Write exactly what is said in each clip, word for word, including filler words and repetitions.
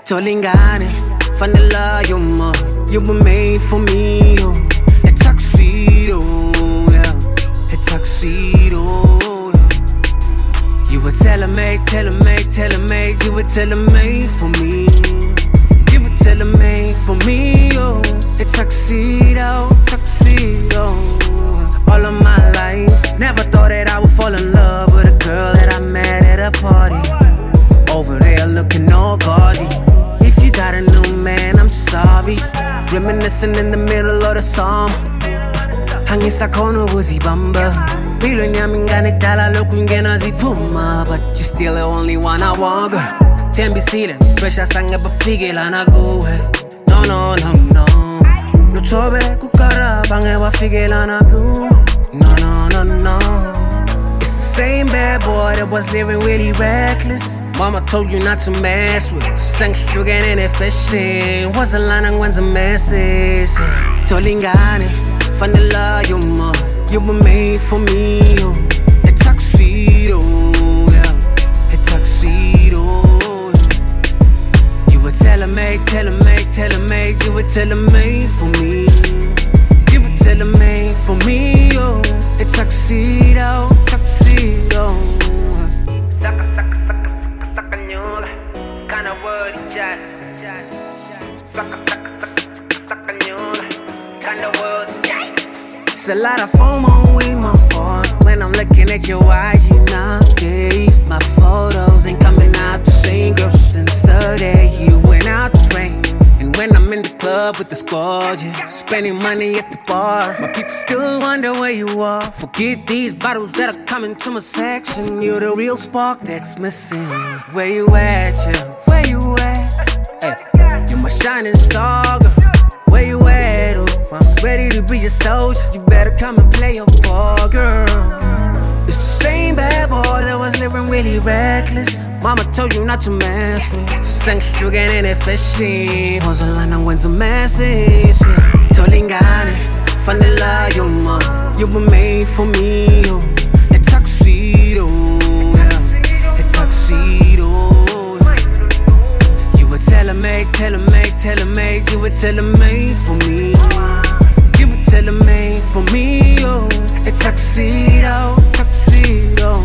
Tolingane, fanele yoma. You were made for me, oh. A tuxedo, yeah. A tuxedo, yeah. You were tailor-made, tailor-made, tailor-made. You were tailor-made for me. You were tailor-made for me, oh. A tuxedo, tuxedo. All of my life, never thought that I would fall in love with a girl that I met at a party. Over there looking all gaudy. If you got a new man, I'm sorry. Reminiscing in the middle of the song. Hanging sakono uzibamba. Bilo nyami ngane dala lokungena zipuma. But you still the only one I want, girl. Tembi sile, pressure sanga bafigela na go. No, no, no, no. No tobe kukara bange wafigela na go. No, no, no, no. It's the same bad boy that was living really reckless. Mama told you not to mess with. Thanks for getting it fishing. Was a line and when's a message? Tolingane, fanele yoma. You were made for me, oh. A tuxedo, yeah. A tuxedo, yeah. You were tailor-made, tailor-made, tailor-made. You were tailor-made for me. You were tailor-made for me, oh. A tuxedo, tuxedo. Sucker, sucker, sucker, sucker, nyola. It's kinda wordy, Jack. Sucker, sucker, sucker, sucker, nyola. It's kinda wordy, Jack. It's a lot of FOMO in my heart when I'm looking at your I G nowadays. My photos ain't coming out the same, girl, since the day you went out the rain. And when I'm in the club with the squad, yeah, spending money at the bar, my people still wonder where you are. Forget these bottles that are coming to my section. You're the real spark that's missing. Where you at, yeah? Where you at? Hey, you're my shining star, girl. Where you at? Oh, I'm ready to be your soldier. You better come and play your part, girl. It's the same bad boy that was living really reckless. Mama told you not to mess with. Thanks for getting it fishing. Was a line and when's a message? Tolingane, fanele yoma. You were made for me, oh. A tuxedo, yeah. A tuxedo, yeah. You were tailor-made, tailor-made, tailor-made. You were tailor-made for me. You were tailor-made for me, oh. A tuxedo, tuxedo.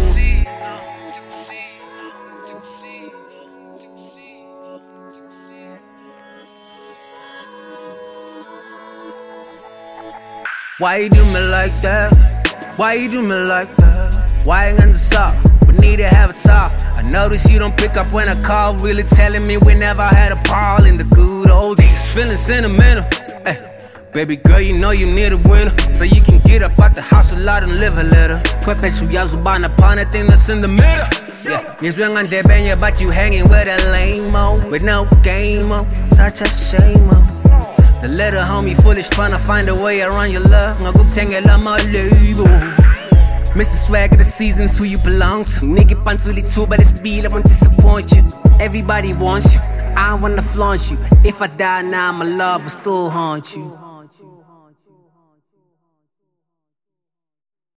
Why you do me like that? Why you do me like that? Why ain't gonna stop? We need to have a talk. I notice you don't pick up when I call, really telling me we never had a ball in the good old days. Feeling sentimental, hey. Baby girl, you know you need a winner, so you can get up out the house a lot and live a little. Perpetual ubana upon a thing that's in the middle. Yeah, you swing on the bench, but you hanging with a lame-o, with no game-o, such a shame-o. The little homie foolish tryna find a way around your love. Ngaku tengela malebo. Mister Swag of the seasons, who you belong to. Nigga pansuli too, but it's speed, I won't disappoint you. Everybody wants you, I wanna flaunt you. If I die now, my love will still haunt you.